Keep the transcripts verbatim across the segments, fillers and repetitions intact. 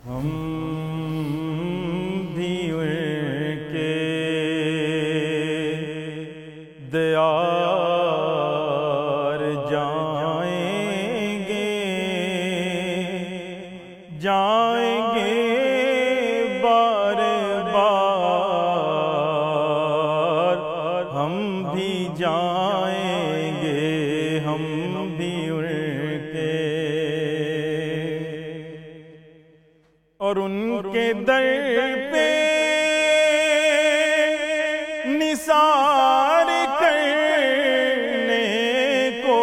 ہم بھی ان کے دیار جائیں گے جائیں گے بار بار ہم بھی جائیں گے ہم بھی ان کے اور ان کے در پہ نثار کرنے کو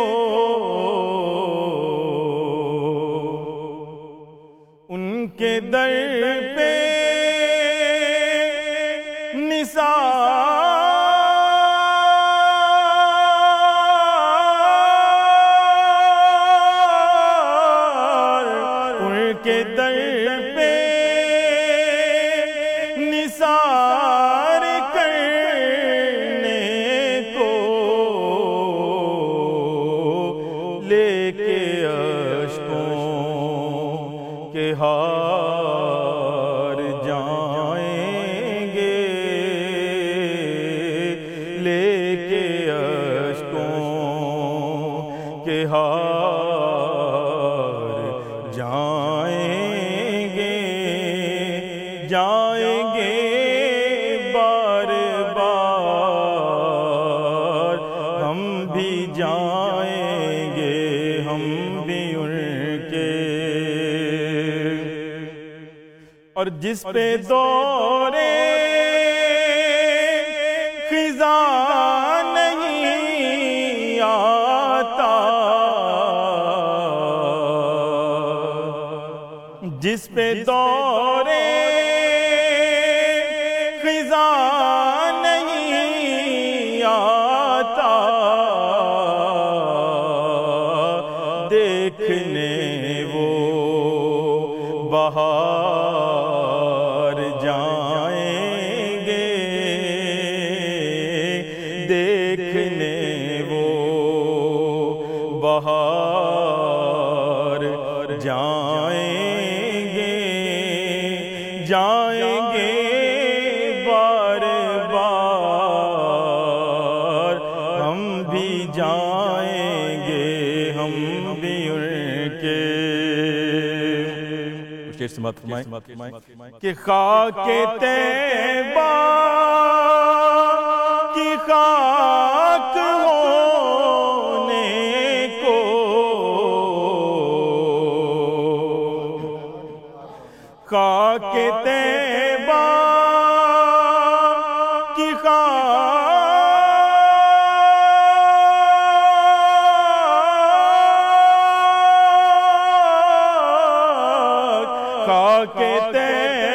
ان کے در پہ نثار ان کے در پہ نثار کرنے کو لے کے اشکوں کے ہار جائیں گے لے کے اشکوں کے ہار جائیں گے جائیں گے بار بار ہم بھی جائیں گے ہم بھی ان کے اور جس پہ دورے خزاں نہیں آتا جس پہ دورے خزاں نہیں آتا دیکھنے وہ بہار جائیں گے دیکھنے وہ بہار جائیں گے جائیں گے بار بار ہم بھی جائیں گے ہم بھی ان کے سمت کہ خاک طیبہ کی خاک ہونے کو خاک طیبہ کی خاک خاک طیبہ